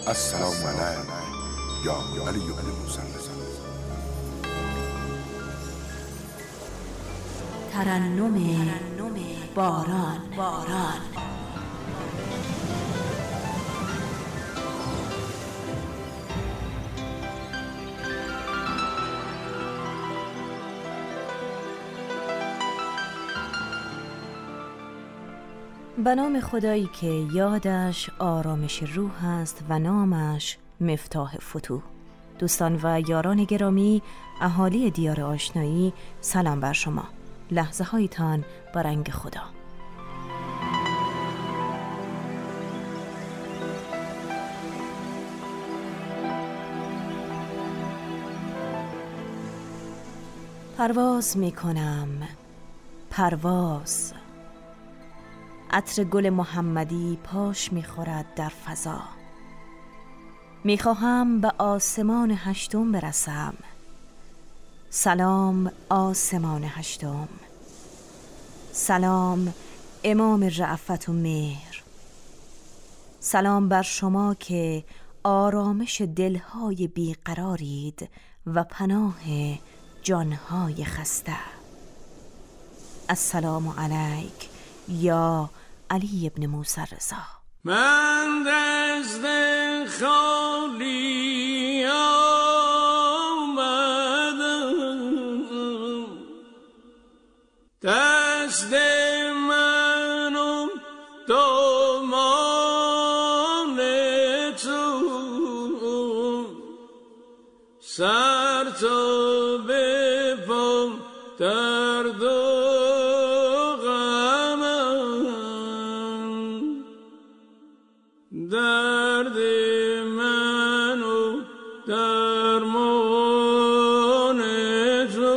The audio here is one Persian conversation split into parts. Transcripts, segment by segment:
السلام علیک یا علی بن موسی رضا. ترنم باران. به نام خدایی که یادش آرامش روح است و نامش مفتاح فتوح. دوستان و یاران گرامی، اهالی دیار آشنایی، سلام بر شما. لحظه هایتان با رنگ خدا. پرواز می کنم، پرواز. عطر گل محمدی پاش می‌خورد در فضا. می‌خواهم به آسمان هشتم برسم. سلام آسمان هشتم، سلام امام رأفت و مهر. سلام بر شما که آرامش دلهای بیقرارید و پناه جانهای خسته. السلام علیک یا علی ابن موسی رضا. من دست خالی آمدم، دست منم دامان تو، سر تا به پا درد درد من و درمان تو.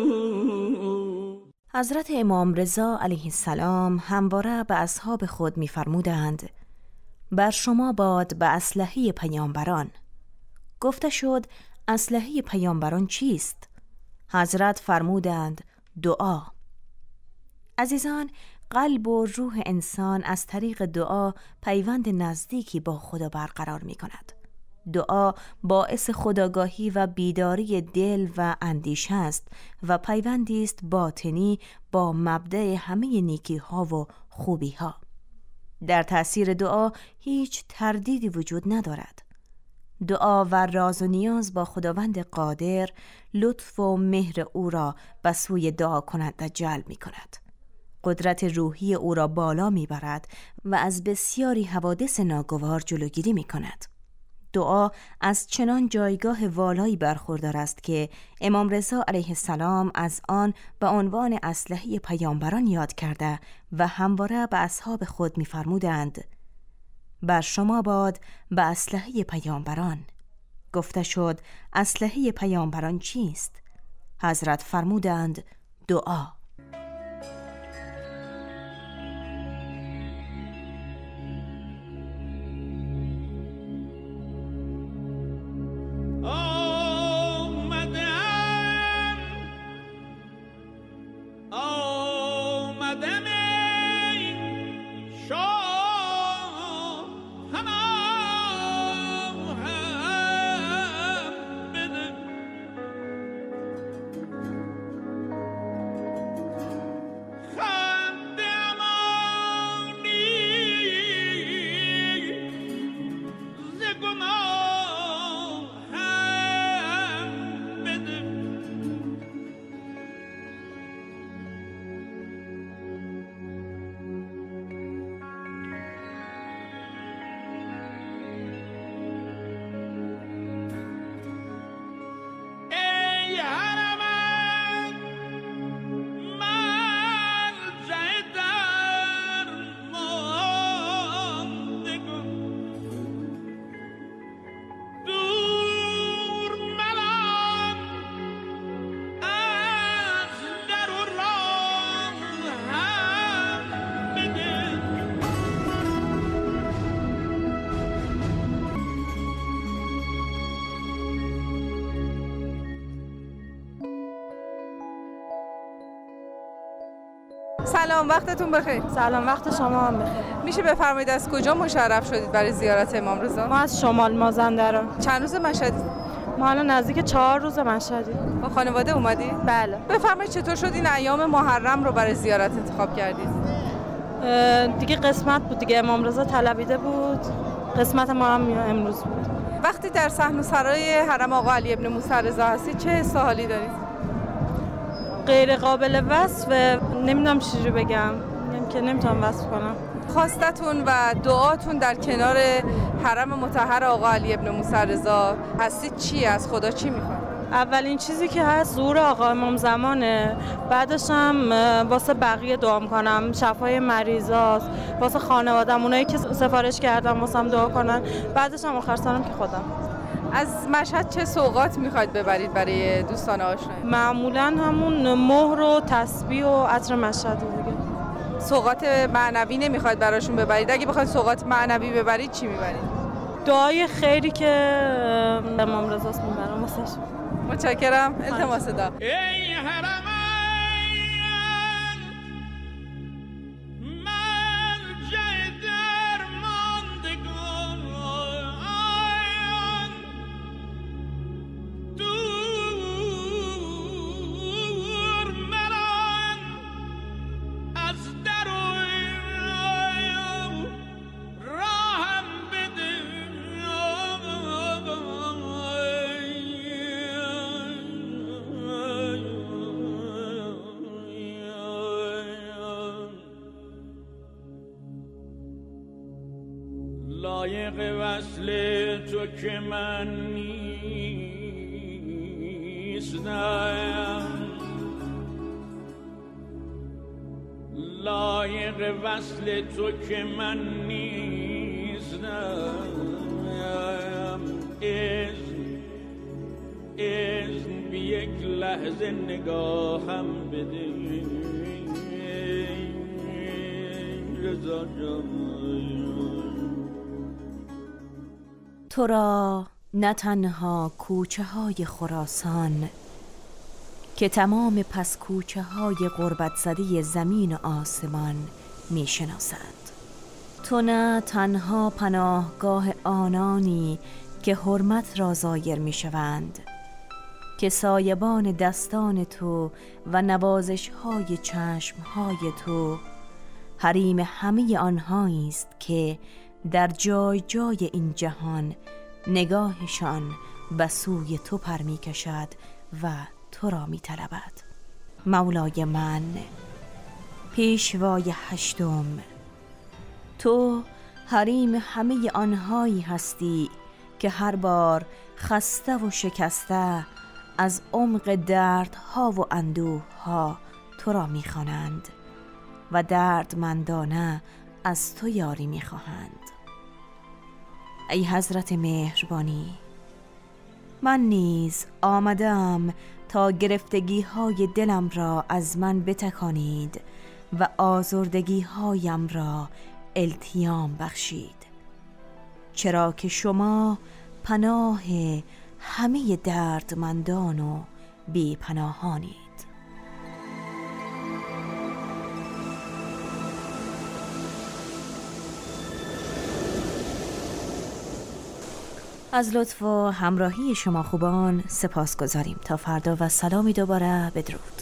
حضرت امام رضا علیه السلام همواره به اصحاب خود می‌فرمودند: بر شما باد به اسلحه پیامبران. گفته شد اسلحه پیامبران چیست؟ حضرت فرمودند دعا. عزیزان، قلب و روح انسان از طریق دعا پیوند نزدیکی با خدا برقرار می کند. دعا باعث خودآگاهی و بیداری دل و اندیشه است و پیوندی است باطنی با مبدأ همه نیکی ها و خوبی ها. در تأثیر دعا هیچ تردیدی وجود ندارد. دعا و راز و نیاز با خداوند قادر لطف و مهر او را به سوی دعا کننده جلب می کند. قدرت روحی او را بالا می برد و از بسیاری حوادث ناگوار جلوگیری می کند. دعا از چنان جایگاه والایی برخوردار است که امام رضا علیه السلام از آن به عنوان اسلحه پیامبران یاد کرده و همواره به اصحاب خود می فرمودند: بر شما باد به اسلحه پیامبران. گفته شد اسلحه پیامبران چیست؟ حضرت فرمودند دعا. سلام، وقتتون بخیر. سلام، وقت شما هم بخیر. میشه بفرمایید از کجا مشرف شدید برای زیارت امام رضا؟ ما از شمال مازندران. چند روز مشهدید؟ ما الان نزدیک 4 روز مشهدیم. با خانواده اومدید؟ بله. بفرمایید چطور شد این ایام محرم رو برای زیارت انتخاب کردید؟ دیگه قسمت بود دیگه، امام رضا طلبیده بود، قسمت ما هم امروز بود. وقتی در صحنه‌سرای حرم آقا علی ابن موسی رضا هستید چه حس و حالی دارید؟ غیر قابل وصف، نمیدونم چجوری بگم، که نمیتونم وصف کنم. خواستتون و دعاتون در کنار حرم مطهر آقا علی ابن موسی رضا هستید چیه؟ از خدا چی میخواید؟ اولین چیزی که هست ظهور آقا امام زمانه، بعدش هم واسه بقیه دعا میکنم، شفای مریضاست، واسه خانواده‌ام، اونایی که سفارش کردم واسم دعا کنن، بعدش هم آخر سرم که خودم. از مشهد چه سوغات میخواید ببرید برای دوستان آشنا؟ معمولاً همون مهر و تسبیح و عطر مشهد دیگه. سوغات معنوی نمیخواید براشون ببرید؟ اگه بخواید سوغات معنوی ببرید چی میبرید؟ دعای خیری که امام رضاست میبرم واسش. متشکرم. التماس دعا. ای حرمین مرجع درماندگان، دور مران از در و راهم بده. لایق وصل تو که من نیستم، لایق وصل تو که من نیستم. اذن بی یک لحظه نگاهم بده رضا جان. تو را نه تنها کوچه های خراسان که تمام پس کوچه های غربت زده زمین و آسمان می شناسند. تو نه تنها پناهگاه آنانی که حرمت را زایر می شوند، که سایبان دستان تو و نوازش های چشم های تو حریم همه آنهایی است که در جای جای این جهان نگاهشان به سوی تو پر می کشد و تو را می طلبد. مولای من، پیشوای هشتم، تو حریم همه آنهایی هستی که هر بار خسته و شکسته از عمق دردها و اندوهها تو را می خوانند و دردمندانه از تو یاری می خواهند. ای حضرت مهربانی، من نیز آمدم تا گرفتگی های دلم را از من بتکانید و آزردگی هایم را التیام بخشید، چرا که شما پناه همه دردمندان و بی پناهانید. از لطف و همراهی شما خوبان سپاس گذاریم. تا فردا و سلامی دوباره، بدرود.